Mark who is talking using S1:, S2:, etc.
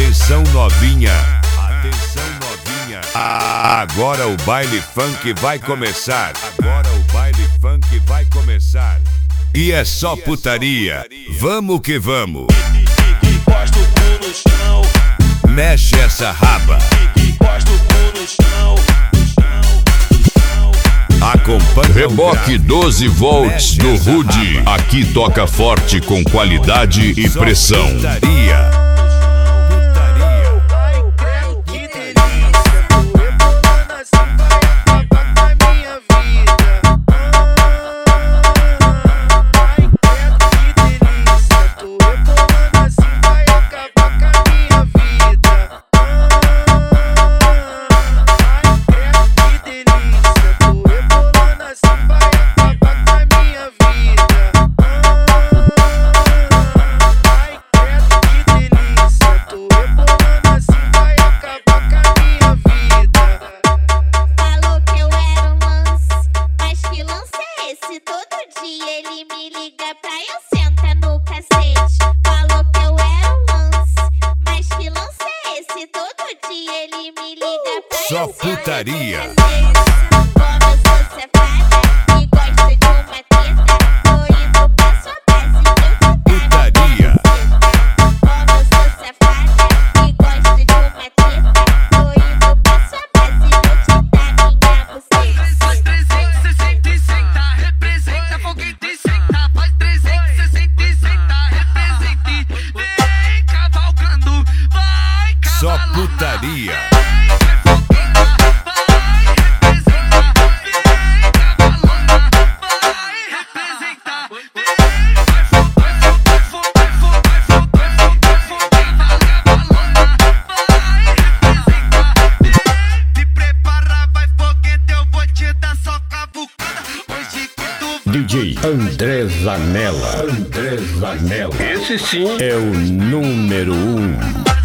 S1: Atenção novinha, atenção novinha. Agora o baile funk vai começar. Agora o baile funk vai começar. E é só putaria. Vamos que vamos.
S2: Encosta o cu no chão.
S1: Mexe essa raba.
S2: Encosta o cu no chão.
S1: Acompanha
S3: Reboque 12 volts do Rude. Aqui toca forte com qualidade e pressão.
S1: Putaria.
S4: Ele me liga pra eu sentar no cacete. Falou que eu era um lance, mas que lance é esse? Todo dia ele me liga pra
S1: Só
S4: eu sentar
S1: putaria.
S4: no cacete. Como eu sou safada e gosto de uma treta, tô indo pra sua casa e eu te
S1: Putaria.
S4: Como eu sou safada e gosto de uma treta, tô indo pra sua casa e eu te dar minha buceta.
S5: Faz 360, representa foguete e senta. Faz 360, representa e vem cavalgando, vai cavalando.
S1: Só putaria.
S6: DJ André Zanella. Esse sim é o número 1.